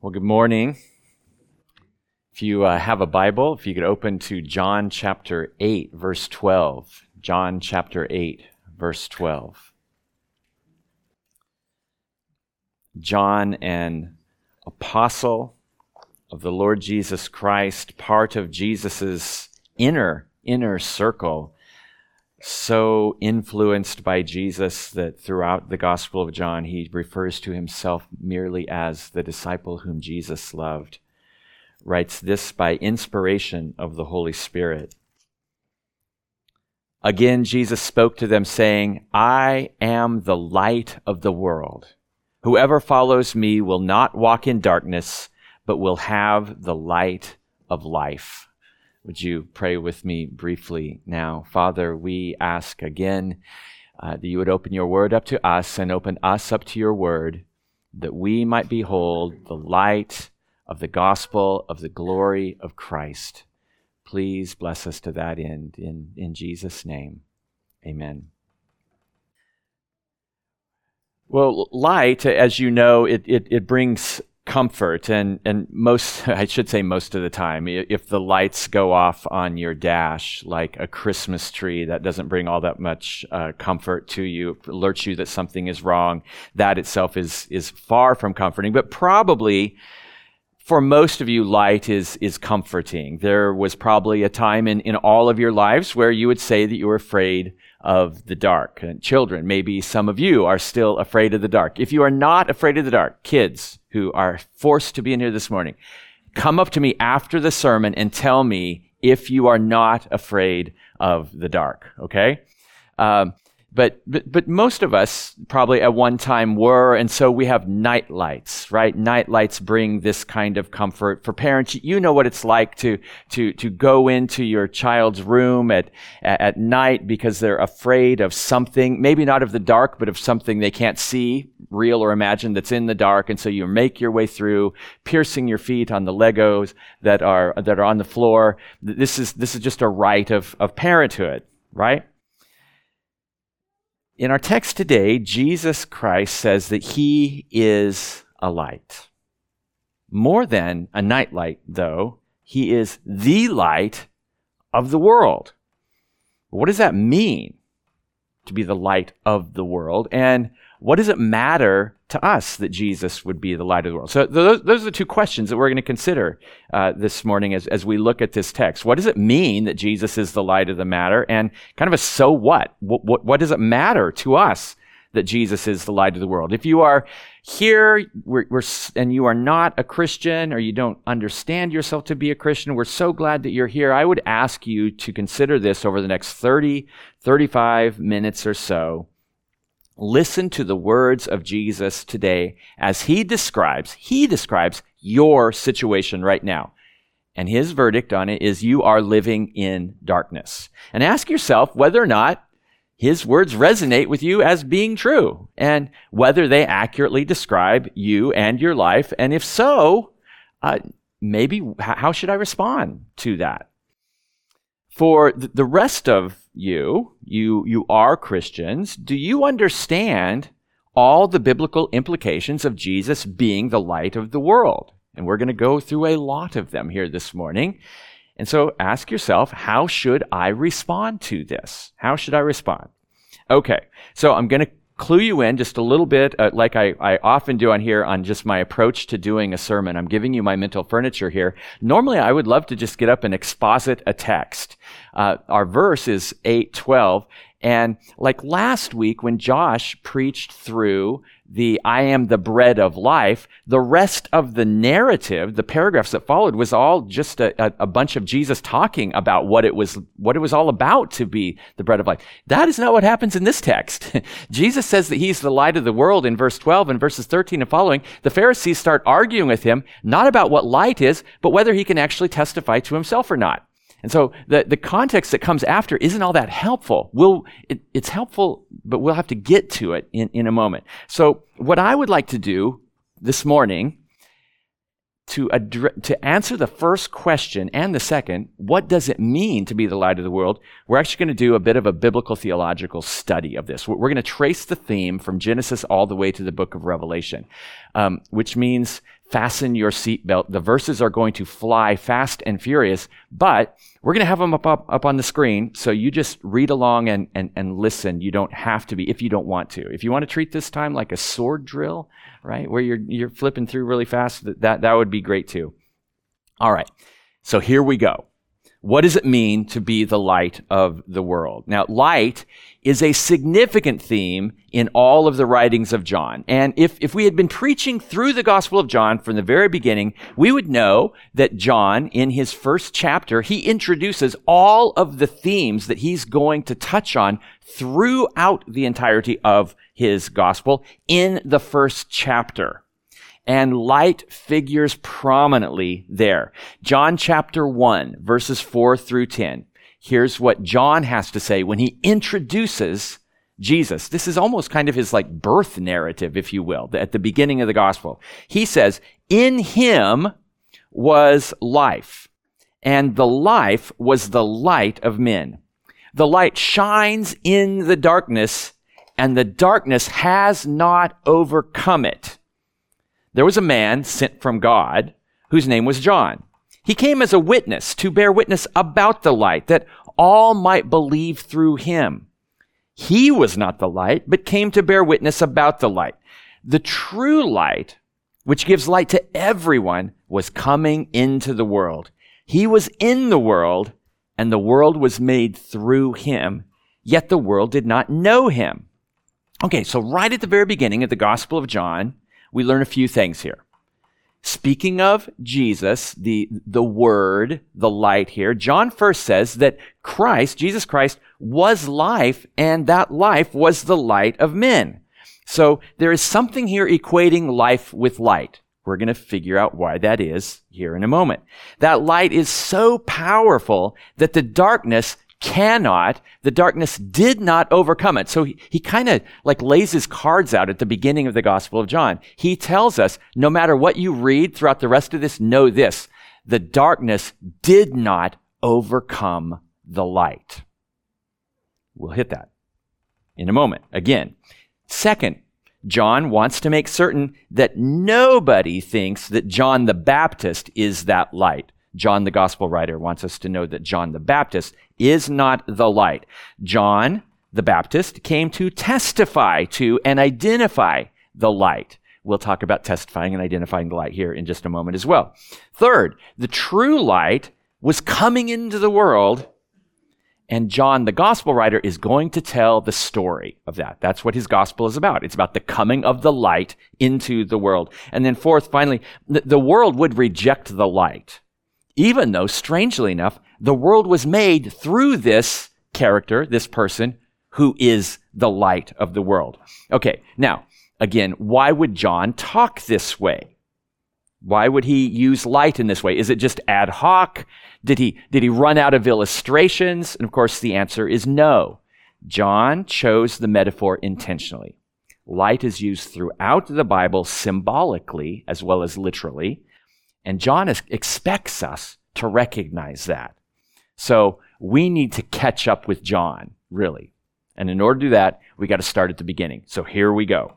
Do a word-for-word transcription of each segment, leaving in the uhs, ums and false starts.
Well, good morning. If you uh, have a Bible, if you could open to John chapter eight, verse twelve. John chapter eight, verse twelve. John, an apostle of the Lord Jesus Christ, part of Jesus's inner, inner circle, so influenced by Jesus that throughout the Gospel of John, he refers to himself merely as the disciple whom Jesus loved, writes this by inspiration of the Holy Spirit. Again, Jesus spoke to them, saying, I am the light of the world. Whoever follows me will not walk in darkness, but will have the light of life. Would you pray with me briefly now? Father, we ask again uh, that you would open your word up to us and open us up to your word, that we might behold the light of the gospel of the glory of Christ. Please bless us to that end. In, in Jesus' name, amen. Well, light, as you know, it, it, it brings comfort, and and most, I should say most of the time, if the lights go off on your dash like a Christmas tree, that doesn't bring all that much uh, comfort to you, it alerts you that something is wrong. That itself is is far from comforting, but probably for most of you, light is is comforting. There was probably a time in, in all of your lives where you would say that you were afraid of the dark. And children, maybe some of you are still afraid of the dark. If you are not afraid of the dark, kids who are forced to be in here this morning, come up to me after the sermon and tell me if you are not afraid of the dark, okay? Um, But, but but most of us probably at one time were, and so we have night lights, right? Night lights bring this kind of comfort. For parents, you know what it's like to to to go into your child's room at at night because they're afraid of something, maybe not of the dark, but of something they can't see, real or imagined, that's in the dark. And so you make your way through, piercing your feet on the Legos that are that are on the floor. This is this is just a rite of of parenthood, right? In our text today, Jesus Christ says that he is a light. More than a nightlight, though, he is the light of the world. What does that mean, to be the light of the world? And what does it matter to us that Jesus would be the light of the world? So those, those are the two questions that we're going to consider uh, this morning as, as we look at this text. What does it mean that Jesus is the light of the matter? And kind of a so what? What, what, what does it matter to us that Jesus is the light of the world? If you are here we're, we're, and you are not a Christian, or you don't understand yourself to be a Christian, we're so glad that you're here. I would ask you to consider this over the next thirty, thirty-five minutes or so. Listen to the words of Jesus today as he describes, he describes your situation right now. And his verdict on it is you are living in darkness. And ask yourself whether or not his words resonate with you as being true, and whether they accurately describe you and your life. And if so, uh, maybe how should I respond to that? For the rest of you, you, you are Christians, do you understand all the biblical implications of Jesus being the light of the world? And we're going to go through a lot of them here this morning. And so ask yourself, how should I respond to this? How should I respond? Okay, so I'm going to clue you in just a little bit, uh, like I, I often do on here on just my approach to doing a sermon. I'm giving you my mental furniture here. Normally, I would love to just get up and exposit a text. Uh, our verse is eight twelve, and like last week when Josh preached through the I am the bread of life, the rest of the narrative, the paragraphs that followed, was all just a, a, a bunch of Jesus talking about what it was, what it was all about to be the bread of life. That is not what happens in this text. Jesus says that he's the light of the world in verse twelve, and verses thirteen and following. The Pharisees start arguing with him, not about what light is, but whether he can actually testify to himself or not. And so the, the context that comes after isn't all that helpful. We'll, it, it's helpful, but we'll have to get to it in, in a moment. So what I would like to do this morning to address, to answer the first question and the second, what does it mean to be the light of the world? We're actually going to do a bit of a biblical theological study of this. We're, we're going to trace the theme from Genesis all the way to the book of Revelation, um, which means fasten your seatbelt. The verses are going to fly fast and furious, but we're going to have them up, up, up on the screen, so you just read along and, and, and listen. You don't have to be, if you don't want to. If you want to treat this time like a sword drill, right, where you're you're flipping through really fast, that, that would be great too. All right, so here we go. What does it mean to be the light of the world? Now, light is a significant theme in all of the writings of John. And if, if we had been preaching through the Gospel of John from the very beginning, we would know that John, in his first chapter, he introduces all of the themes that he's going to touch on throughout the entirety of his Gospel in the first chapter. And light figures prominently there. John chapter one, verses four through ten. Here's what John has to say when he introduces Jesus. This is almost kind of his like birth narrative, if you will, at the beginning of the gospel. He says, "In him was life, and the life was the light of men. The light shines in the darkness, and the darkness has not overcome it. There was a man sent from God whose name was John. He came as a witness to bear witness about the light, that all might believe through him. He was not the light, but came to bear witness about the light. The true light, which gives light to everyone, was coming into the world. He was in the world, and the world was made through him, yet the world did not know him." Okay, so right at the very beginning of the Gospel of John, we learn a few things here. Speaking of Jesus, the, the Word, the light here, John first says that Christ, Jesus Christ, was life, and that life was the light of men. So there is something here equating life with light. We're going to figure out why that is here in a moment. That light is so powerful that the darkness cannot, the darkness did not overcome it. So he, he kind of like lays his cards out at the beginning of the Gospel of John. He tells us, no matter what you read throughout the rest of this, know this: the darkness did not overcome the light. We'll hit that in a moment again. Second, John wants to make certain that nobody thinks that John the Baptist is that light. John, the gospel writer, wants us to know that John the Baptist is not the light. John the Baptist came to testify to and identify the light. We'll talk about testifying and identifying the light here in just a moment as well. Third, the true light was coming into the world, and John, the gospel writer, is going to tell the story of that. That's what his gospel is about. It's about the coming of the light into the world. And then fourth, finally, the, the world would reject the light, even though, strangely enough, the world was made through this character, this person, who is the light of the world. Okay, now, again, why would John talk this way? Why would he use light in this way? Is it just ad hoc? Did he, did he run out of illustrations? And of course, the answer is no. John chose the metaphor intentionally. Light is used throughout the Bible symbolically as well as literally. And John is, expects us to recognize that. So we need to catch up with John, really. And in order to do that, we got to start at the beginning. So here we go.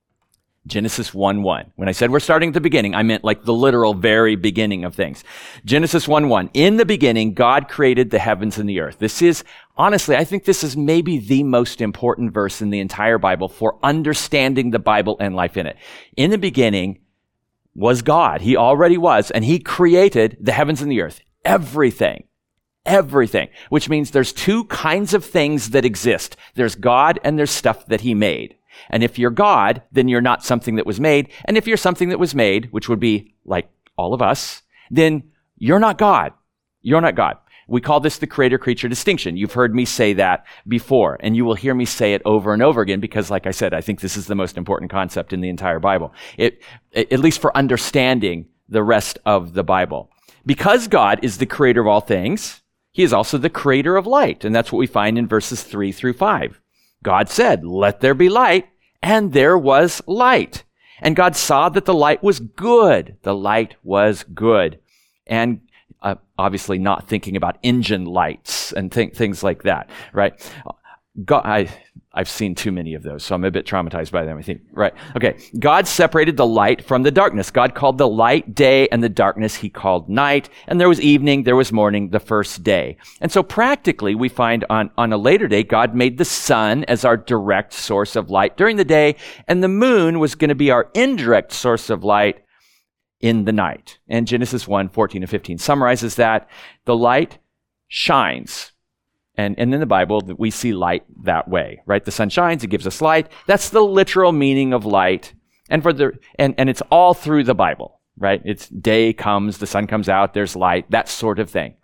Genesis one one. When I said we're starting at the beginning, I meant like the literal very beginning of things. Genesis one one. In the beginning, God created the heavens and the earth. This is, honestly, I think this is maybe the most important verse in the entire Bible for understanding the Bible and life in it. In the beginning was God. He already was, and he created the heavens and the earth. Everything. Everything. Which means there's two kinds of things that exist. There's God and there's stuff that he made. And if you're God, then you're not something that was made. And if you're something that was made, which would be like all of us, then you're not God. You're not God. We call this the creator-creature distinction. You've heard me say that before, and you will hear me say it over and over again because, like I said, I think this is the most important concept in the entire Bible, it, at least for understanding the rest of the Bible. Because God is the creator of all things, he is also the creator of light, and that's what we find in verses three through five. God said, "Let there be light," and there was light. And God saw that the light was good. The light was good. And uh, obviously not thinking about engine lights and th- things like that, right? God, I, I've seen too many of those, so I'm a bit traumatized by them, I think. Right. Okay. God separated the light from the darkness. God called the light day, and the darkness he called night. And there was evening, there was morning, the first day. And so practically, we find on, on a later day, God made the sun as our direct source of light during the day, and the moon was going to be our indirect source of light in the night. And Genesis one, fourteen and fifteen summarizes that. The light shines. And, and in the Bible, we see light that way, right? The sun shines, it gives us light. That's the literal meaning of light. And for the and, and it's all through the Bible, right? It's day comes, the sun comes out, there's light, that sort of thing.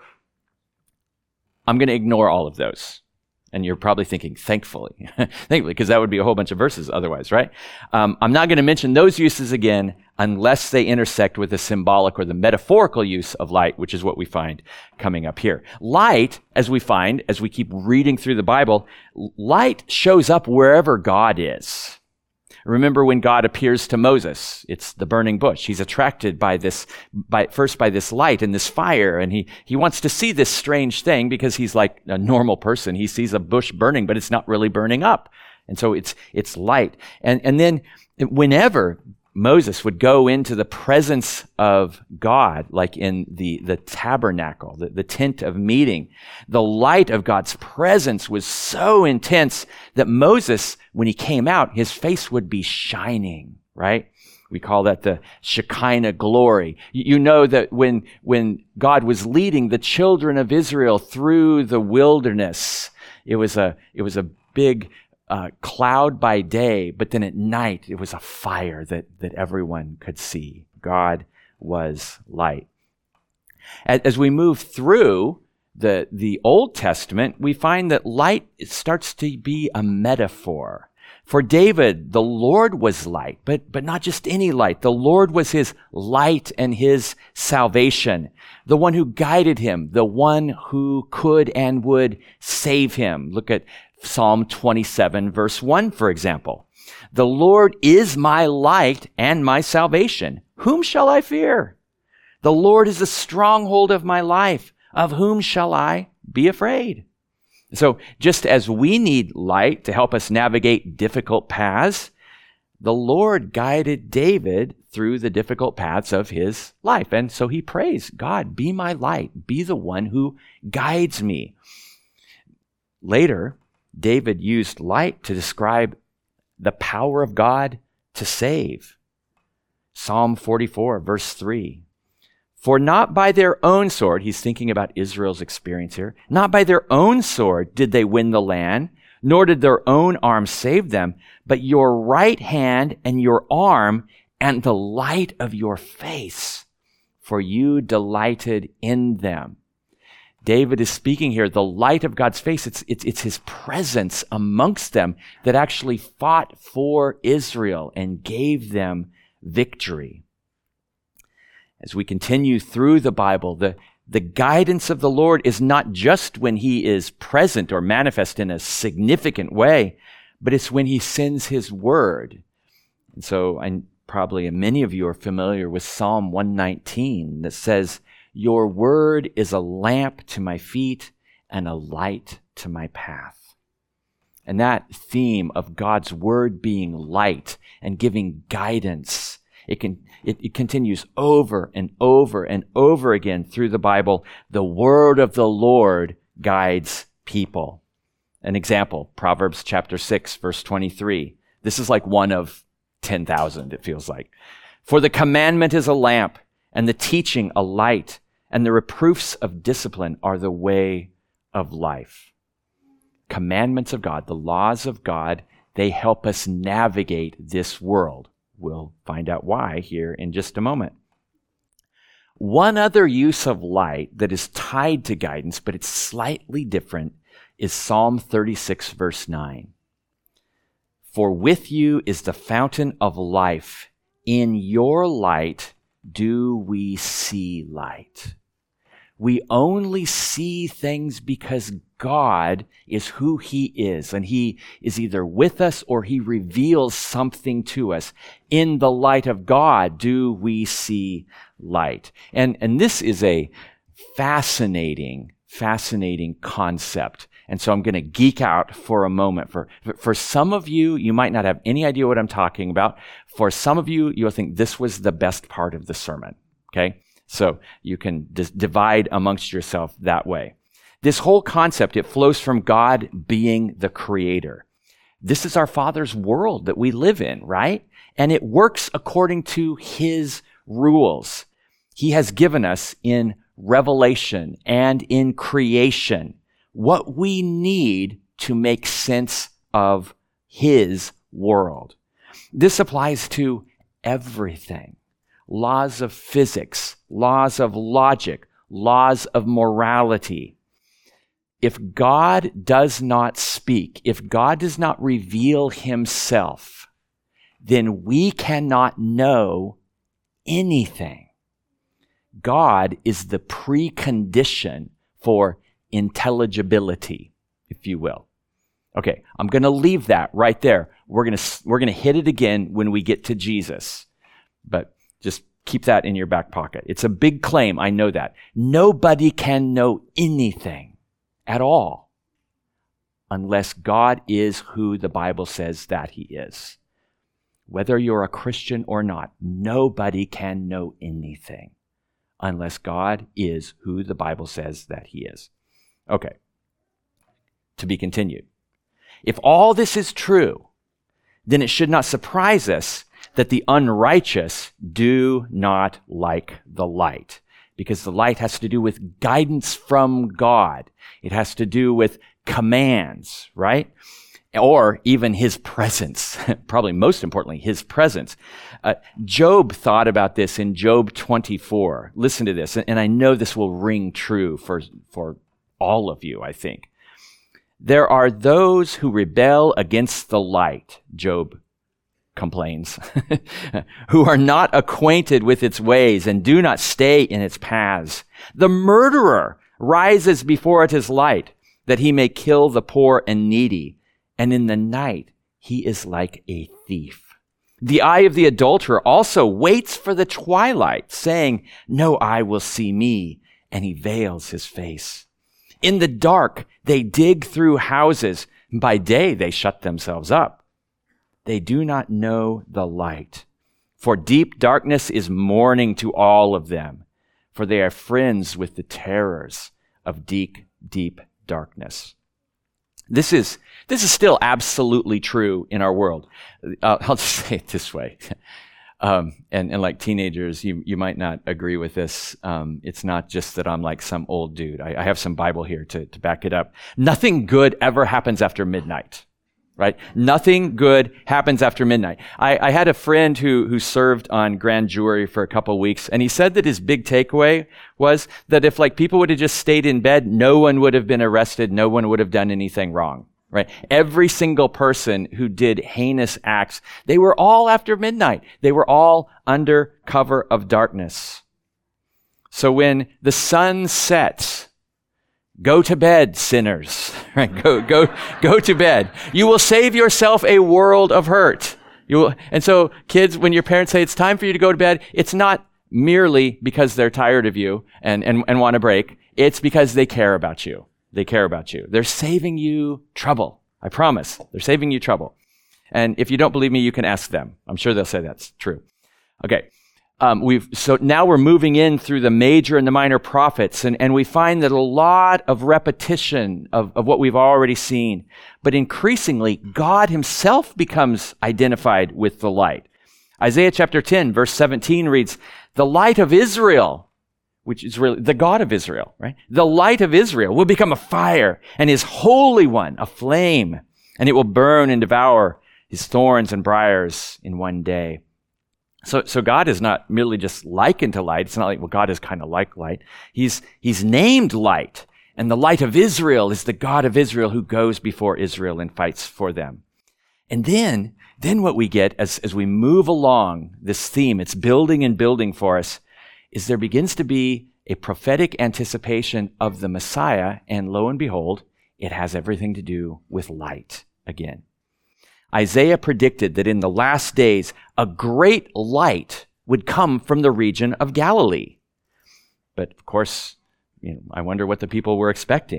I'm going to ignore all of those. And you're probably thinking, thankfully, thankfully, because that would be a whole bunch of verses otherwise, right? Um, I'm not going to mention those uses again unless they intersect with the symbolic or the metaphorical use of light, which is what we find coming up here. Light, as we find, as we keep reading through the Bible, light shows up wherever God is. Remember when God appears to Moses, it's the burning bush. He's attracted by this, by first by this light and this fire, and he, he wants to see this strange thing because he's like a normal person. He sees a bush burning, but it's not really burning up. And so it's, it's light. And, and then whenever Moses would go into the presence of God, like in the, the tabernacle, the, the tent of meeting, the light of God's presence was so intense that Moses, when he came out, his face would be shining, right? We call that the Shekinah glory. You know that when, when God was leading the children of Israel through the wilderness, it was a, it was a big Uh, cloud by day, but then at night it was a fire that, that everyone could see. God was light. As, as we move through the, the Old Testament, we find that light starts to be a metaphor. For David, the Lord was light, but, but not just any light. The Lord was his light and his salvation, the one who guided him, the one who could and would save him. Look at Psalm twenty-seven, verse one, for example. The Lord is my light and my salvation. Whom shall I fear? The Lord is the stronghold of my life. Of whom shall I be afraid? So just as we need light to help us navigate difficult paths, the Lord guided David through the difficult paths of his life. And so he prays, God, be my light. Be the one who guides me. Later, David used light to describe the power of God to save. Psalm forty-four, verse three. For not by their own sword, he's thinking about Israel's experience here, not by their own sword did they win the land, nor did their own arm save them, but your right hand and your arm and the light of your face, for you delighted in them. David is speaking here, the light of God's face, it's, it's, it's his presence amongst them that actually fought for Israel and gave them victory. As we continue through the Bible, the, the guidance of the Lord is not just when he is present or manifest in a significant way, but it's when he sends his word. And so I, probably many of you are familiar with Psalm one nineteen that says, your word is a lamp to my feet and a light to my path. And that theme of God's word being light and giving guidance, it can it, it continues over and over and over again through the Bible. The word of the Lord guides people. An example, Proverbs chapter six, verse twenty-three. This is like one of ten thousand, it feels like. For the commandment is a lamp, and the teaching a light, and the reproofs of discipline are the way of life. Commandments of God, the laws of God, they help us navigate this world. We'll find out why here in just a moment. One other use of light that is tied to guidance, but it's slightly different, is Psalm thirty-six, verse nine. For with you is the fountain of life. In your light do we see light. We only see things because God is who he is, and he is either with us or he reveals something to us. In the light of God do we see light. And, and this is a fascinating, fascinating concept And so I'm going to geek out for a moment. For, for some of you, you might not have any idea what I'm talking about. For some of you, you'll think this was the best part of the sermon, okay? So you can dis- divide amongst yourself that way. This whole concept, it flows from God being the creator. This is our Father's world that we live in, right? And it works according to his rules. He has given us in revelation and in creation what we need to make sense of his world. This applies to everything. Laws of physics, laws of logic, laws of morality. If God does not speak, if God does not reveal himself, then we cannot know anything. God is the precondition for intelligibility, if you will. Okay, I'm going to leave that right there. We're going to we're going to hit it again when we get to Jesus. But just keep that in your back pocket. It's a big claim, I know that. Nobody can know anything at all unless God is who the Bible says that he is. Whether you're a Christian or not, nobody can know anything unless God is who the Bible says that he is. Okay, to be continued. If all this is true, then it should not surprise us that the unrighteous do not like the light, because the light has to do with guidance from God. It has to do with commands, right? Or even his presence, probably most importantly, his presence. Uh, Job thought about this in Job twenty-four. Listen to this, and I know this will ring true for, for all of you, I think. There are those who rebel against the light, Job complains, who are not acquainted with its ways and do not stay in its paths. The murderer rises before it is light, that he may kill the poor and needy. And in the night, he is like a thief. The eye of the adulterer also waits for the twilight, saying, no eye will see me, and he veils his face. In the dark, they dig through houses. By day, they shut themselves up. They do not know the light. For deep darkness is mourning to all of them, for they are friends with the terrors of deep, deep darkness. This is this is still absolutely true in our world. Uh, I'll just say it this way. Um, and, and like teenagers, you, you might not agree with this. Um, it's not just that I'm like some old dude. I, I have some Bible here to, to back it up. Nothing good ever happens after midnight, right? Nothing good happens after midnight. I, I had a friend who, who served on grand jury for a couple of weeks, and he said that his big takeaway was that if like people would have just stayed in bed, no one would have been arrested. No one would have done anything wrong. Right? Every single person who did heinous acts, they were all after midnight. They were all under cover of darkness. So when the sun sets, go to bed, sinners. Right? Go, go, go to bed. You will save yourself a world of hurt. You will, and so kids, when your parents say it's time for you to go to bed, it's not merely because they're tired of you and, and, and want a break. It's because they care about you. They care about you. They're saving you trouble. I promise. They're saving you trouble. And if you don't believe me, you can ask them. I'm sure they'll say that's true. Okay. Um, we've so now we're moving in through the major and the minor prophets, and, and we find that a lot of repetition of, of what we've already seen. But increasingly, God himself becomes identified with the light. Isaiah chapter ten, verse seventeen reads, the light of Israel, which is really the God of Israel, right? The light of Israel will become a fire, and his Holy One a flame, and it will burn and devour his thorns and briars in one day. So, so God is not merely just likened to light. It's not like, well, God is kind of like light. He's, he's named light, and the light of Israel is the God of Israel who goes before Israel and fights for them. And then, then what we get as, as we move along this theme, it's building and building for us, is there begins to be a prophetic anticipation of the Messiah, and lo and behold, it has everything to do with light again. Isaiah predicted that in the last days, a great light would come from the region of Galilee. But of course, you know, I wonder what the people were expecting.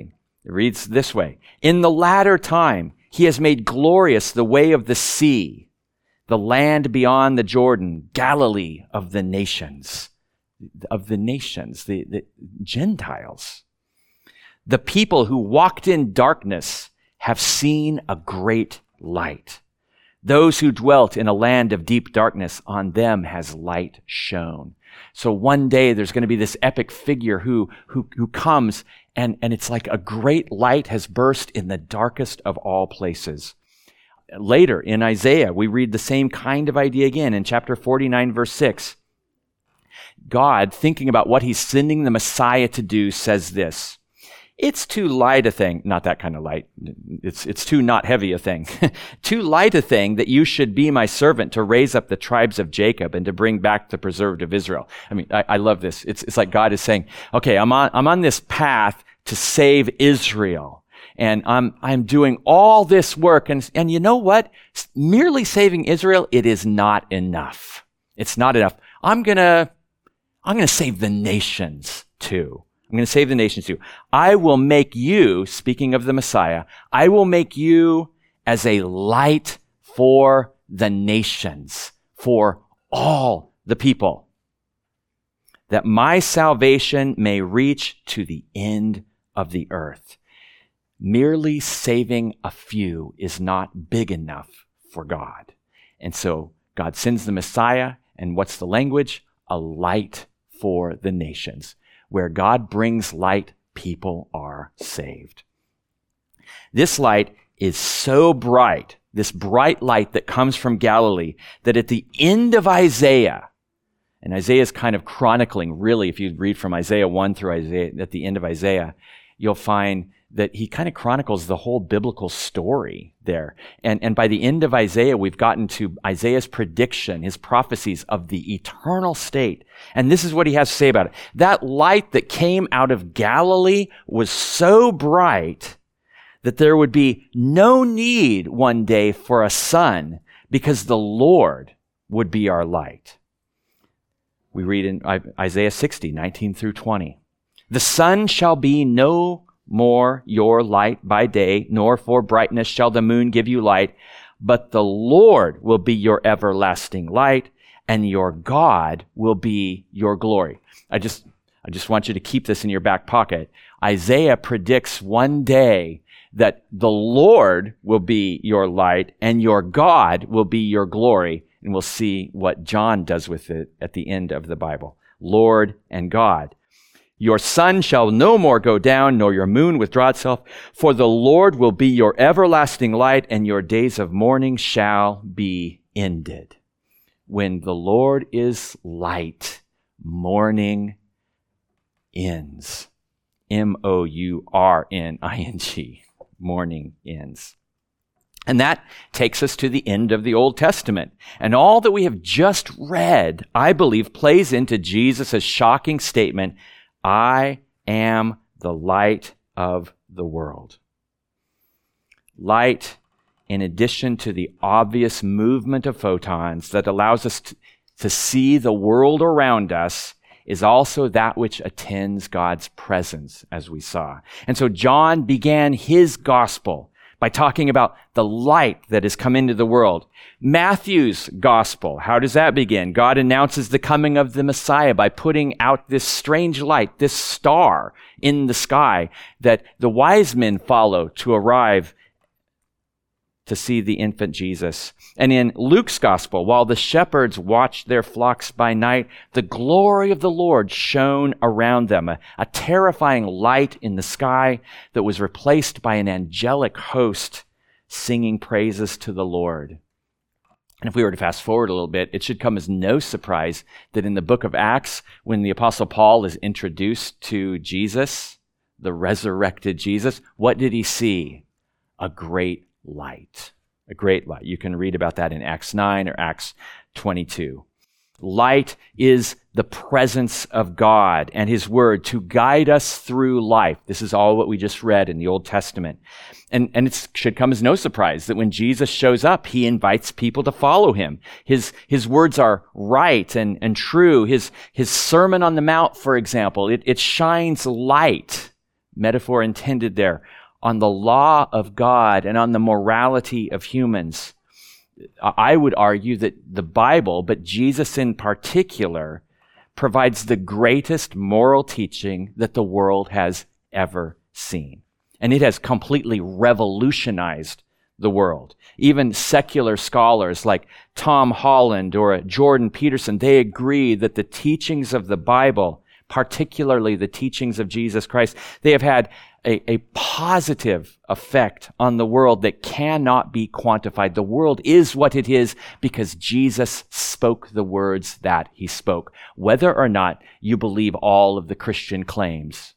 It reads this way: in the latter time, he has made glorious the way of the sea, the land beyond the Jordan, Galilee of the nations, of the nations, the, the Gentiles. The people who walked in darkness have seen a great light. Those who dwelt in a land of deep darkness, on them has light shone. So one day there's going to be this epic figure who, who, who comes, and, and it's like a great light has burst in the darkest of all places. Later in Isaiah, we read the same kind of idea again in chapter forty-nine, verse six. God, thinking about what he's sending the Messiah to do, says this: it's too light a thing, not that kind of light, it's, it's too not heavy a thing, too light a thing that you should be my servant to raise up the tribes of Jacob and to bring back the preserved of Israel. I mean, I, I love this. It's, it's like God is saying, okay, I'm on, I'm on this path to save Israel. And I'm, I'm doing all this work. And, and you know what? Merely saving Israel, it is not enough. It's not enough. I'm gonna, I'm gonna save the nations too. I'm going to save the nations too. I will make you, speaking of the Messiah, I will make you as a light for the nations, for all the people, that my salvation may reach to the end of the earth. Merely saving a few is not big enough for God. And so God sends the Messiah, and what's the language? A light for the nations. Where God brings light, people are saved. This light is so bright, this bright light that comes from Galilee, that at the end of Isaiah, and Isaiah is kind of chronicling, really, if you read from Isaiah one through Isaiah, at the end of Isaiah, you'll find that he kind of chronicles the whole biblical story there. And, and by the end of Isaiah, we've gotten to Isaiah's prediction, his prophecies of the eternal state. And this is what he has to say about it. That light that came out of Galilee was so bright that there would be no need one day for a sun, because the Lord would be our light. We read in Isaiah sixty, nineteen through twenty. The sun shall be no more your light by day, nor for brightness shall the moon give you light, but the Lord will be your everlasting light, and your God will be your glory. I just, I just want you to keep this in your back pocket. Isaiah predicts one day that the Lord will be your light and your God will be your glory. And we'll see what John does with it at the end of the Bible. Lord and God. Your sun shall no more go down, nor your moon withdraw itself, for the Lord will be your everlasting light, and your days of mourning shall be ended. When the Lord is light, mourning ends. M O U R N I N G. Mourning ends. And that takes us to the end of the Old Testament. And all that we have just read, I believe, plays into Jesus' shocking statement, I am the light of the world. Light, in addition to the obvious movement of photons that allows us to, to see the world around us, is also that which attends God's presence, as we saw. And so John began his gospel by talking about the light that has come into the world. Matthew's gospel, how does that begin? God announces the coming of the Messiah by putting out this strange light, this star in the sky that the wise men follow to arrive to see the infant Jesus. And in Luke's gospel, while the shepherds watched their flocks by night, the glory of the Lord shone around them, a, a terrifying light in the sky that was replaced by an angelic host singing praises to the Lord. And if we were to fast forward a little bit, it should come as no surprise that in the book of Acts, when the Apostle Paul is introduced to Jesus, the resurrected Jesus, what did he see? A great light. A great light. You can read about that in Acts nine or Acts twenty-two. Light is the presence of God and his word to guide us through life. This is all what we just read in the Old Testament. And, and it should come as no surprise that when Jesus shows up, he invites people to follow him. His, his words are right and, and true. His, his Sermon on the Mount, for example, it, it shines light metaphor intended there, on the law of God and on the morality of humans. I would argue that the Bible, but Jesus in particular, provides the greatest moral teaching that the world has ever seen. And it has completely revolutionized the world. Even secular scholars like Tom Holland or Jordan Peterson, they agree that the teachings of the Bible, particularly the teachings of Jesus Christ, they have had a, a positive effect on the world that cannot be quantified. The world is what it is because Jesus spoke the words that he spoke, whether or not you believe all of the Christian claims.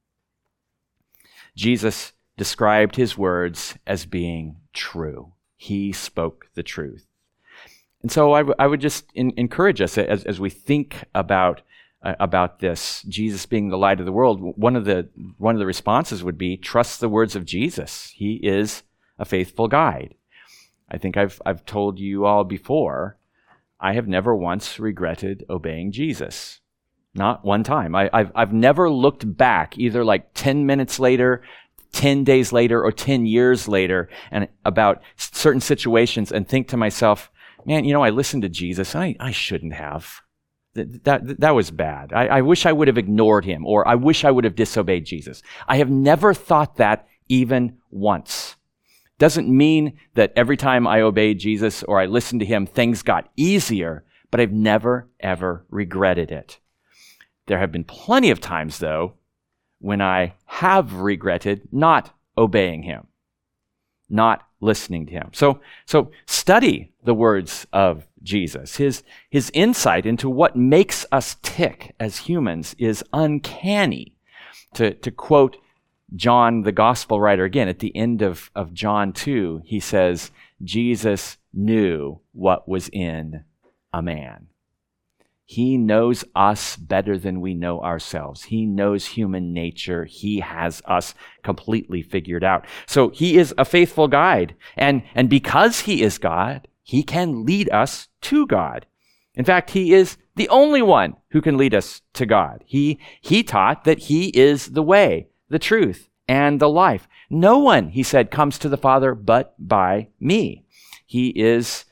Jesus described his words as being true. He spoke the truth. And so I, w- I would just in- encourage us as, as we think about uh, about this, Jesus being the light of the world. One of the one of the responses would be trust the words of Jesus. He is a faithful guide. I think I've I've told you all before, I have never once regretted obeying Jesus. Not one time. I, I've I've never looked back, either like ten minutes later, ten days later, or ten years later, and about certain situations, and think to myself, man, you know, I listened to Jesus, and I, I shouldn't have. That, that, that was bad. I, I wish I would have ignored him, or I wish I would have disobeyed Jesus. I have never thought that even once. Doesn't mean that every time I obeyed Jesus or I listened to him, things got easier, but I've never, ever regretted it. There have been plenty of times, though, when I have regretted not obeying him, not listening to him. So, so study the words of Jesus. His, his insight into what makes us tick as humans is uncanny. To, to quote John, the gospel writer, again, at the end of, of John two, he says, Jesus knew what was in a man. He knows us better than we know ourselves. He knows human nature. He has us completely figured out. So he is a faithful guide. And, and because he is God, he can lead us to God. In fact, he is the only one who can lead us to God. He, he taught that he is the way, the truth, and the life. No one, he said, comes to the Father but by me. He is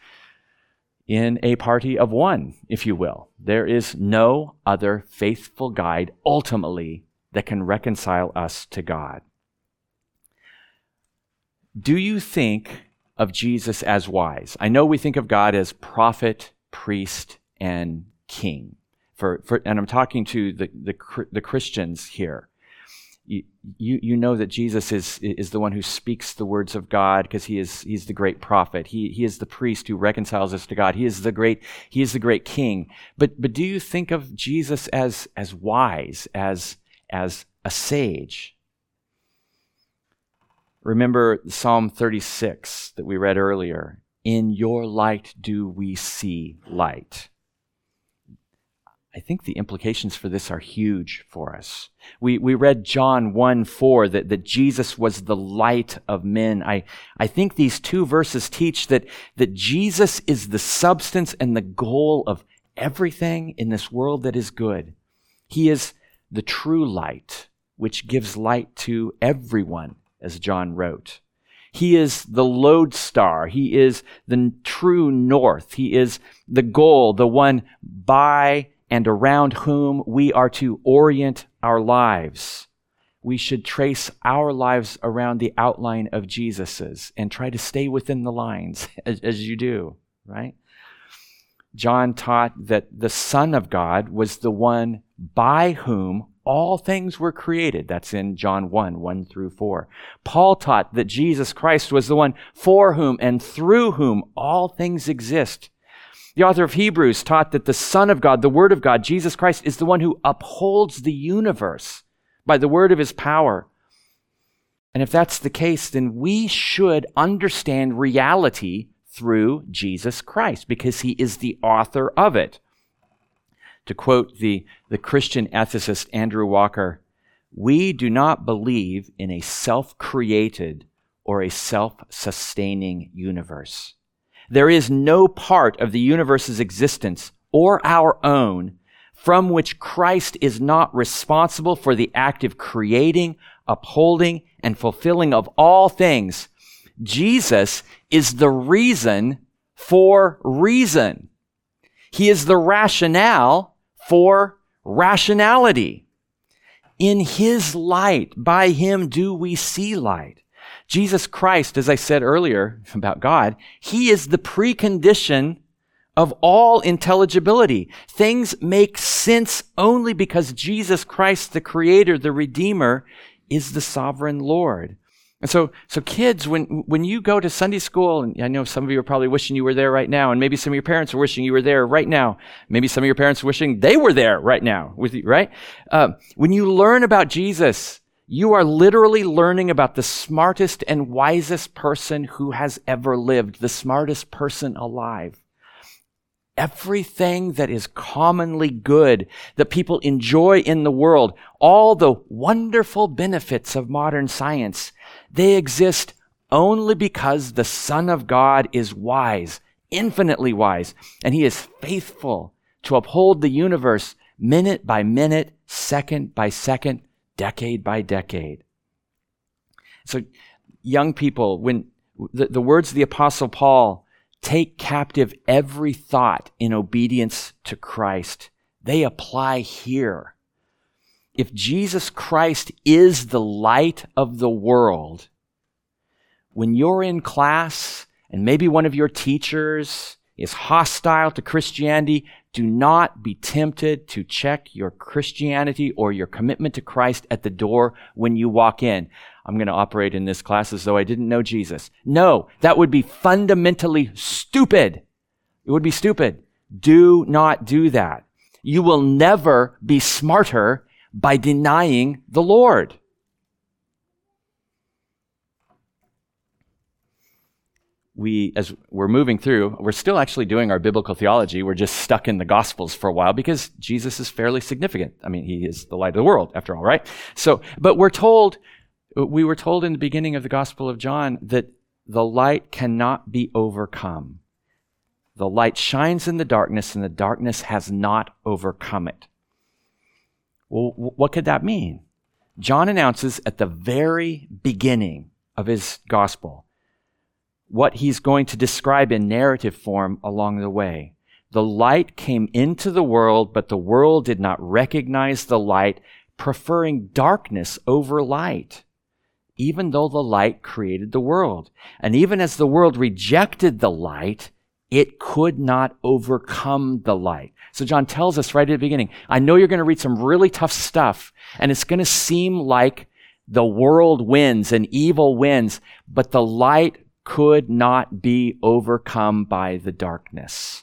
in a party of one, if you will. There is no other faithful guide ultimately that can reconcile us to God. Do you think of Jesus as wise? I know we think of God as prophet, priest, and king. For, for and I'm talking to the, the, the Christians here. You, you, you know that Jesus is, is the one who speaks the words of God because he is he's the great prophet. He, he is the priest who reconciles us to God. He is the great, he is the great king. But, but do you think of Jesus as, as wise, as, as a sage? Remember Psalm thirty-six that we read earlier. In your light do we see light. I think the implications for this are huge for us. We we read John one four that, that Jesus was the light of men. I, I think these two verses teach that, that Jesus is the substance and the goal of everything in this world that is good. He is the true light, which gives light to everyone, as John wrote. He is the lodestar. He is the true north. He is the goal, the one by and around whom we are to orient our lives. We should trace our lives around the outline of Jesus's and try to stay within the lines as, as you do, right? John taught that the Son of God was the one by whom all things were created. That's in John one, one through four. Paul taught that Jesus Christ was the one for whom and through whom all things exist. The author of Hebrews taught that the Son of God, the Word of God, Jesus Christ, is the one who upholds the universe by the word of his power. And if that's the case, then we should understand reality through Jesus Christ because he is the author of it. To quote the, the Christian ethicist Andrew Walker, we do not believe in a self-created or a self-sustaining universe. There is no part of the universe's existence or our own from which Christ is not responsible for the act of creating, upholding, and fulfilling of all things. Jesus is the reason for reason. He is the rationale for rationality. In his light, by him do we see light. Jesus Christ, as I said earlier about God, he is the precondition of all intelligibility. Things make sense only because Jesus Christ, the Creator, the Redeemer, is the sovereign Lord. And so, so kids, when, when you go to Sunday school, and I know some of you are probably wishing you were there right now, and maybe some of your parents are wishing you were there right now. Maybe some of your parents are wishing they were there right now with you, right? Uh, when you learn about Jesus, you are literally learning about the smartest and wisest person who has ever lived, the smartest person alive. Everything that is commonly good, that people enjoy in the world, all the wonderful benefits of modern science, they exist only because the Son of God is wise, infinitely wise, and he is faithful to uphold the universe minute by minute, second by second, decade by decade. So young people, when the, the words of the Apostle Paul, take captive every thought in obedience to Christ, they apply here. If Jesus Christ is the light of the world, when you're in class and maybe one of your teachers is hostile to Christianity, do not be tempted to check your Christianity or your commitment to Christ at the door when you walk in. I'm going to operate in this class as though I didn't know Jesus. No, that would be fundamentally stupid. It would be stupid. Do not do that. You will never be smarter by denying the Lord. We, as we're moving through, we're still actually doing our biblical theology. We're just stuck in the Gospels for a while because Jesus is fairly significant. I mean, he is the light of the world, after all, right? So, but we're told, we were told in the beginning of the Gospel of John that the light cannot be overcome. The light shines in the darkness, and the darkness has not overcome it. Well, what could that mean? John announces at the very beginning of his Gospel what he's going to describe in narrative form along the way. The light came into the world, but the world did not recognize the light, preferring darkness over light, even though the light created the world. And even as the world rejected the light, it could not overcome the light. So John tells us right at the beginning, I know you're going to read some really tough stuff, and it's going to seem like the world wins and evil wins, but the light could not be overcome by the darkness.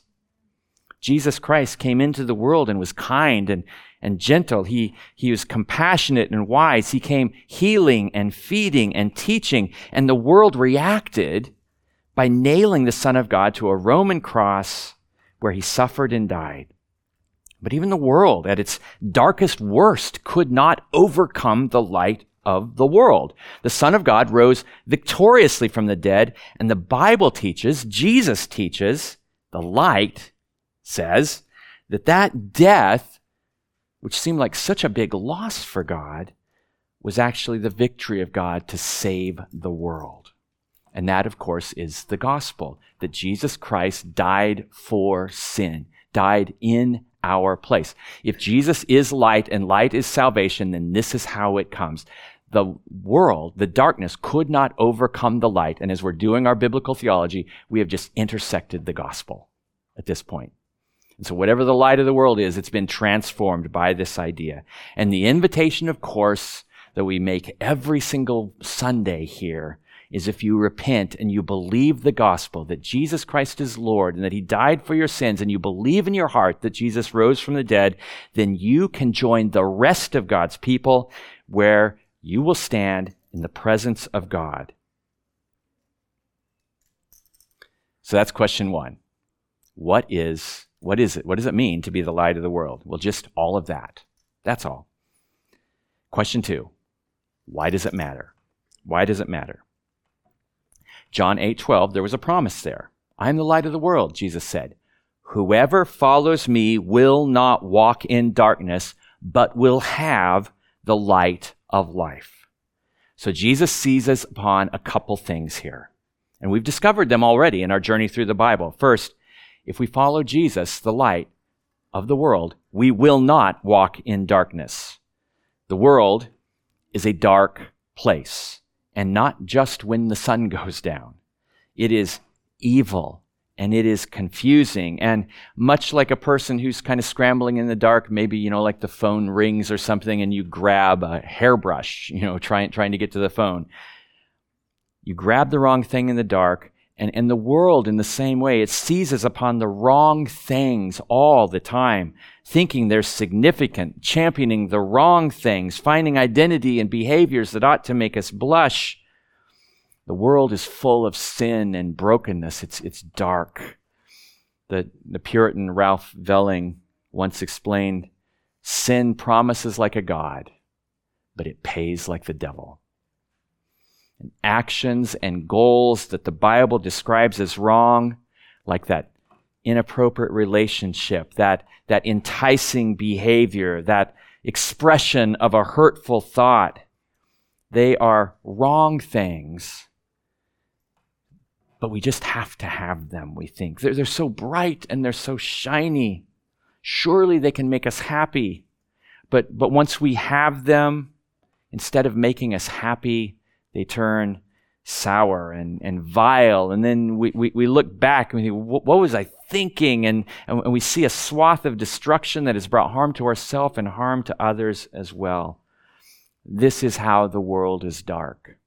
Jesus Christ came into the world and was kind and, and gentle. He, he was compassionate and wise. He came healing and feeding and teaching, and the world reacted by nailing the Son of God to a Roman cross where he suffered and died. But even the world, at its darkest worst, could not overcome the light of the world. The Son of God rose victoriously from the dead, and the Bible teaches, Jesus teaches, the light says that that death, which seemed like such a big loss for God, was actually the victory of God to save the world. And that, of course, is the gospel, that Jesus Christ died for sin, died in our place. If Jesus is light and light is salvation, then this is how it comes. The world, the darkness, could not overcome the light. And as we're doing our biblical theology, we have just intersected the gospel at this point. And so whatever the light of the world is, it's been transformed by this idea. And the invitation, of course, that we make every single Sunday here is if you repent and you believe the gospel, that Jesus Christ is Lord and that he died for your sins, and you believe in your heart that Jesus rose from the dead, then you can join the rest of God's people where you will stand in the presence of God. So that's question one. What is, what is it? What does it mean to be the light of the world? Well, just all of that. That's all. Question two. Why does it matter? Why does it matter? John eight twelve, there was a promise there. I am the light of the world, Jesus said. Whoever follows me will not walk in darkness, but will have the light of life. So Jesus seizes upon a couple things here. And we've discovered them already in our journey through the Bible. First, if we follow Jesus, the light of the world, we will not walk in darkness. The world is a dark place, and not just when the sun goes down. It is evil, and it is confusing, and much like a person who's kind of scrambling in the dark, maybe, you know, like the phone rings or something, and you grab a hairbrush, you know, trying trying to get to the phone. You grab the wrong thing in the dark, and, and the world in the same way, it seizes upon the wrong things all the time, thinking they're significant, championing the wrong things, finding identity in behaviors that ought to make us blush. The world is full of sin and brokenness. It's, it's dark. The, the Puritan Ralph Velling once explained, sin promises like a god, but it pays like the devil. And actions and goals that the Bible describes as wrong, like that inappropriate relationship, that, that enticing behavior, that expression of a hurtful thought, they are wrong things. But we just have to have them, we think. They're, they're so bright and they're so shiny. Surely they can make us happy. But, but once we have them, instead of making us happy, they turn sour and, and vile. And then we, we, we look back and we think, what, what was I thinking? And, and we see a swath of destruction that has brought harm to ourselves and harm to others as well. This is how the world is dark.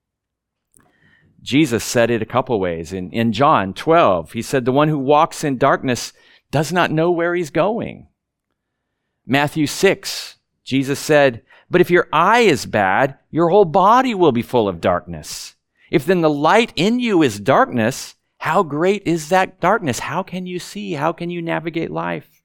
Jesus said it a couple ways. In, in John twelve, he said, the one who walks in darkness does not know where he's going. Matthew six, Jesus said, but if your eye is bad, your whole body will be full of darkness. If then the light in you is darkness, how great is that darkness? How can you see? How can you navigate life?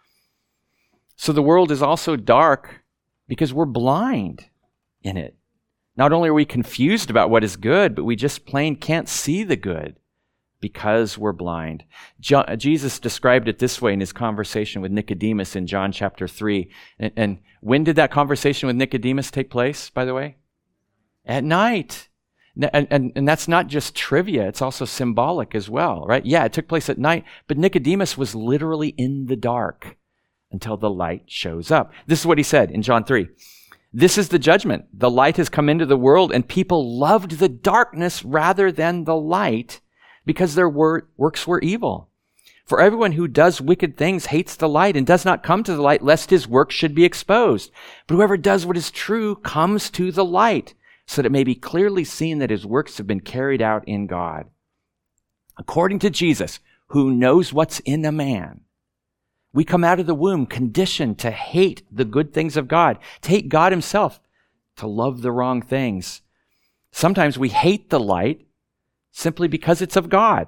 So the world is also dark because we're blind in it. Not only are we confused about what is good, but we just plain can't see the good because we're blind. Jo- Jesus described it this way in his conversation with Nicodemus in John chapter three. And, and when did that conversation with Nicodemus take place, by the way? At night. And, and, and that's not just trivia, it's also symbolic as well, right? Yeah, it took place at night, but Nicodemus was literally in the dark until the light shows up. This is what he said in John three. This is the judgment. The light has come into the world, and people loved the darkness rather than the light because their wor- works were evil. For everyone who does wicked things hates the light and does not come to the light lest his work should be exposed. But whoever does what is true comes to the light so that it may be clearly seen that his works have been carried out in God. According to Jesus, who knows what's in a man, we come out of the womb conditioned to hate the good things of God, to hate God himself, to love the wrong things. Sometimes we hate the light simply because it's of God.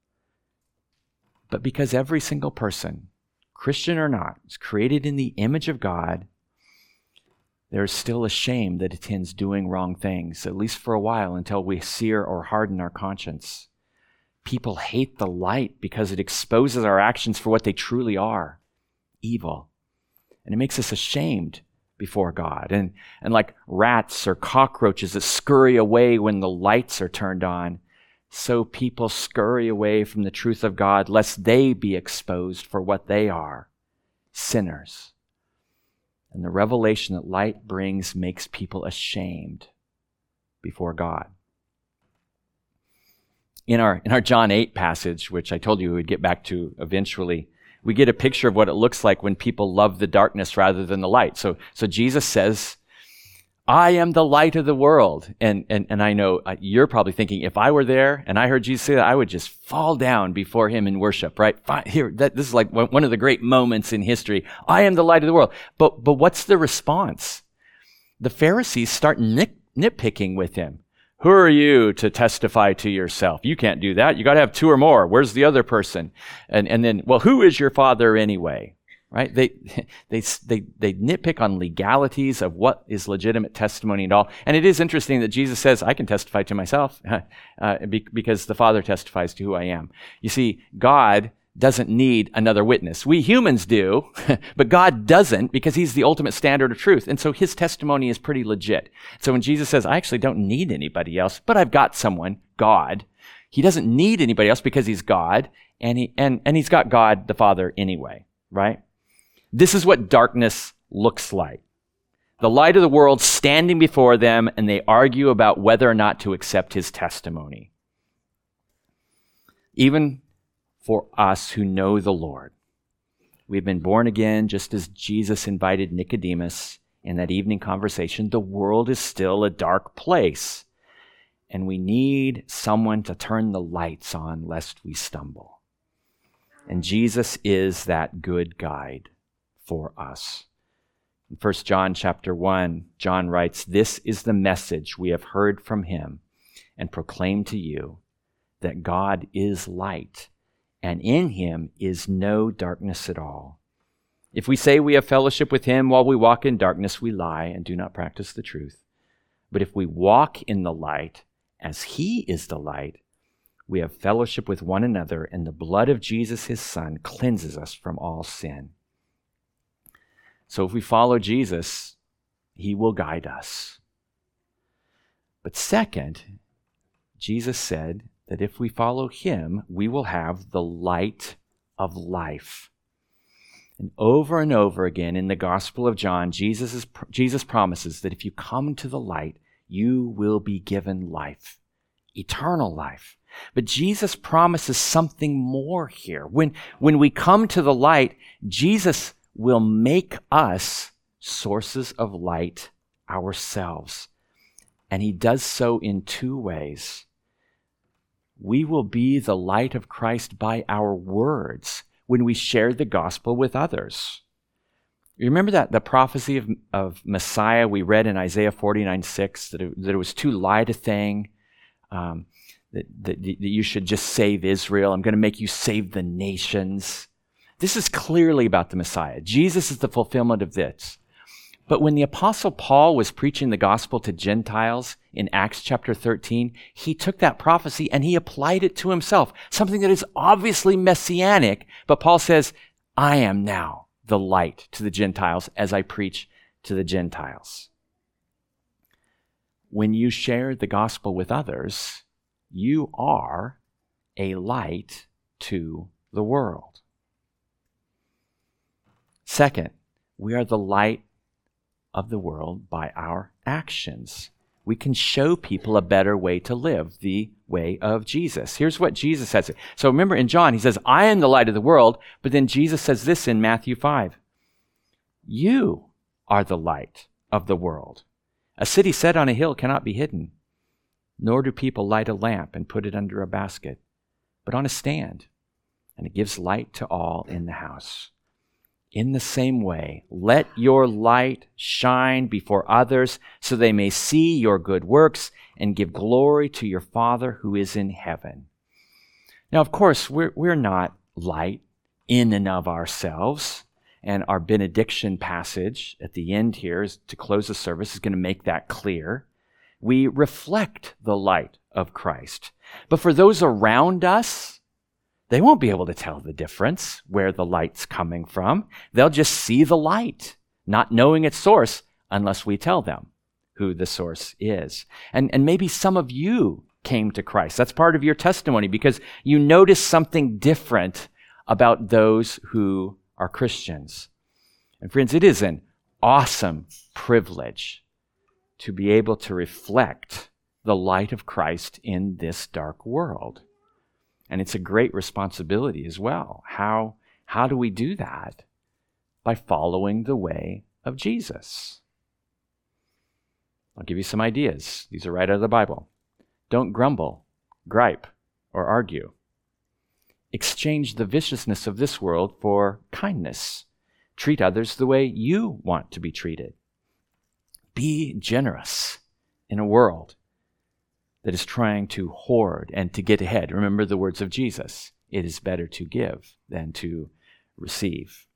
But because every single person, Christian or not, is created in the image of God, there is still a shame that attends doing wrong things, at least for a while, until we sear or harden our conscience. People hate the light because it exposes our actions for what they truly are, evil. And it makes us ashamed before God. And, and like rats or cockroaches that scurry away when the lights are turned on, so people scurry away from the truth of God lest they be exposed for what they are, sinners. And the revelation that light brings makes people ashamed before God. In our in our John eight passage, which I told you we would get back to eventually, we get a picture of what it looks like when people love the darkness rather than the light. So so Jesus says, I am the light of the world. And and, and I know uh, you're probably thinking, if I were there and I heard Jesus say that, I would just fall down before him in worship, right? Fine, here, that, this is like one of the great moments in history. I am the light of the world. But, but what's the response? The Pharisees start nit, nitpicking with him. Who are you to testify to yourself? You can't do that. You got to have two or more. Where's the other person? And and then, well, who is your father anyway? Right? They they they they nitpick on legalities of what is legitimate testimony and all. And it is interesting that Jesus says, "I can testify to myself uh, because the Father testifies to who I am." You see, God doesn't need another witness. We humans do, but God doesn't, because he's the ultimate standard of truth. And so his testimony is pretty legit. So when Jesus says, I actually don't need anybody else, but I've got someone, God, he doesn't need anybody else because he's God, and he and, and he's got God the Father anyway, right? This is what darkness looks like. The light of the world standing before them, and they argue about whether or not to accept his testimony. Even for us who know the Lord, we've been born again, just as Jesus invited Nicodemus in that evening conversation. The world is still a dark place, and we need someone to turn the lights on lest we stumble. And Jesus is that good guide for us. In First John chapter one, John writes, "This is the message we have heard from him and proclaim to you, that God is light, and in him is no darkness at all. If we say we have fellowship with him while we walk in darkness, we lie and do not practice the truth. But if we walk in the light, as he is the light, we have fellowship with one another, and the blood of Jesus, his Son, cleanses us from all sin." So if we follow Jesus, he will guide us. But second, Jesus said that if we follow him, we will have the light of life. And over and over again in the Gospel of John, Jesus, is, Jesus promises that if you come to the light, you will be given life, eternal life. But Jesus promises something more here. When, when we come to the light, Jesus will make us sources of light ourselves. And he does so in two ways. We will be the light of Christ by our words when we share the gospel with others. You remember that the prophecy of, of Messiah we read in Isaiah forty-nine six, that it, that it was too light a thing, um, that, that, that you should just save Israel. I'm going to make you save the nations. This is clearly about the Messiah. Jesus is the fulfillment of this. But when the Apostle Paul was preaching the gospel to Gentiles in Acts chapter thirteen, he took that prophecy and he applied it to himself, something that is obviously messianic. But Paul says, I am now the light to the Gentiles as I preach to the Gentiles. When you share the gospel with others, you are a light to the world. Second, we are the light of the world by our actions. We can show people a better way to live, the way of Jesus. Here's what Jesus says. So remember in John, he says, I am the light of the world, but then Jesus says this in Matthew five. You are the light of the world. A city set on a hill cannot be hidden, nor do people light a lamp and put it under a basket, but on a stand, and it gives light to all in the house. In the same way, let your light shine before others so they may see your good works and give glory to your Father who is in heaven. Now, of course, we're, we're not light in and of ourselves. And our benediction passage at the end here is, to close the service, is going to make that clear. We reflect the light of Christ. But for those around us, they won't be able to tell the difference where the light's coming from. They'll just see the light, not knowing its source, unless we tell them who the source is. And, and maybe some of you came to Christ. That's part of your testimony because you noticed something different about those who are Christians. And friends, it is an awesome privilege to be able to reflect the light of Christ in this dark world. And it's a great responsibility as well. How, how do we do that? By following the way of Jesus. I'll give you some ideas. These are right out of the Bible. Don't grumble, gripe, or argue. Exchange the viciousness of this world for kindness. Treat others the way you want to be treated. Be generous in a world that is trying to hoard and to get ahead. Remember the words of Jesus. It is better to give than to receive.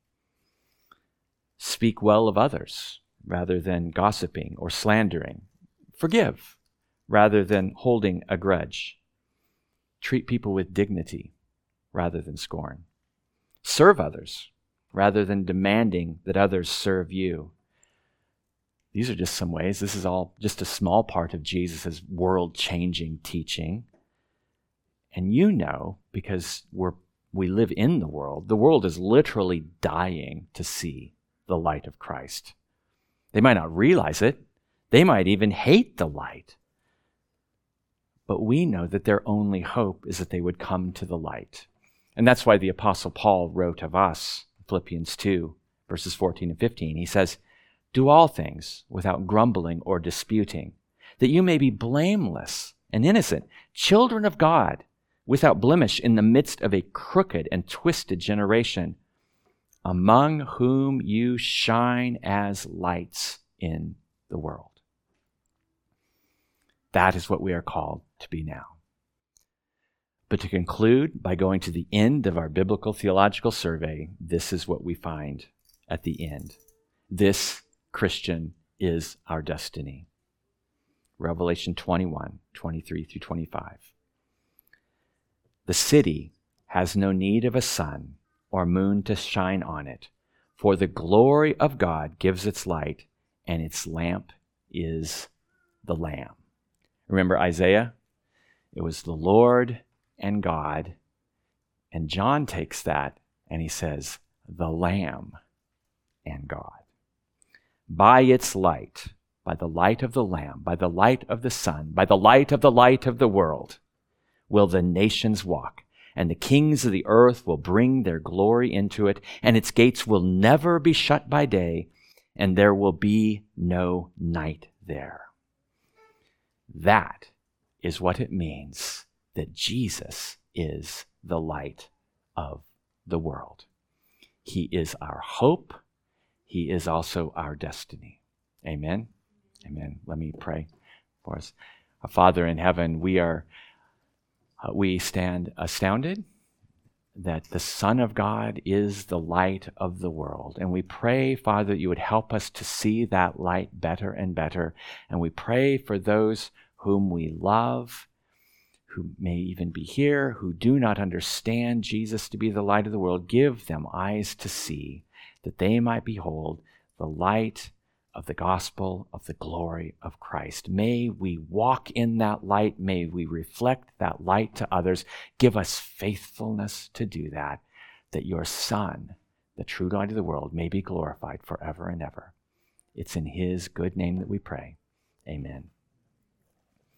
Speak well of others rather than gossiping or slandering. Forgive rather than holding a grudge. Treat people with dignity rather than scorn. serve others rather than demanding that others serve you. These are just some ways. This is all just a small part of Jesus' world-changing teaching. And you know, because we're, we live in the world, the world is literally dying to see the light of Christ. They might not realize it. They might even hate the light. But we know that their only hope is that they would come to the light. And that's why the Apostle Paul wrote of us, Philippians two, verses fourteen and fifteen. He says, "Do all things without grumbling or disputing, that you may be blameless and innocent, children of God, without blemish in the midst of a crooked and twisted generation, among whom you shine as lights in the world." That is what we are called to be now. But to conclude by going to the end of our biblical theological survey, this is what we find at the end. This, Christian, is our destiny. Revelation twenty-one, twenty-three through twenty-five. "The city has no need of a sun or moon to shine on it, for the glory of God gives its light, and its lamp is the Lamb." Remember Isaiah? It was the Lord and God. And John takes that and he says, the Lamb and God. By its light, by the light of the Lamb, by the light of the Son, by the light of the light of the world, will the nations walk, and the kings of the earth will bring their glory into it, and its gates will never be shut by day, and there will be no night there. That is what it means that Jesus is the light of the world. He is our hope. He is also our destiny. Amen. Amen. Let me pray for us. Our Father in heaven, we are uh, we stand astounded that the Son of God is the light of the world. And we pray, Father, that you would help us to see that light better and better. And we pray for those whom we love, who may even be here, who do not understand Jesus to be the light of the world. Give them eyes to see, that they might behold the light of the gospel of the glory of Christ. May we walk in that light. May we reflect that light to others. Give us faithfulness to do that, that your Son, the true light of the world, may be glorified forever and ever. It's in his good name that we pray. Amen.